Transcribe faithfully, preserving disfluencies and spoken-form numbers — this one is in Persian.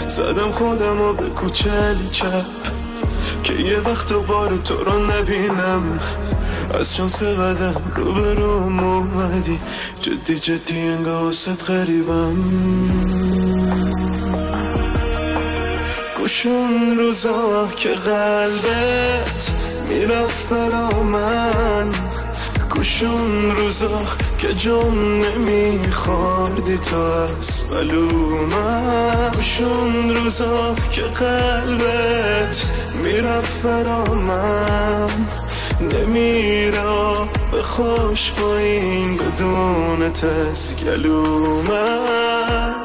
زدم خودم رو به کوچلی چپ که یه وقت دوباره تو رو نبینم. از شانس قدم رو به روم اومدی، جدی جدی انگاه واسد غریبم. گوشون روزا که قلبت میرفت برا من، گوشون روزا که جون نمیخوردی تو از بلومن، گوشون روزا که قلبت میرفت برا من، نمیرا به خوش با این بدون تسگلومن.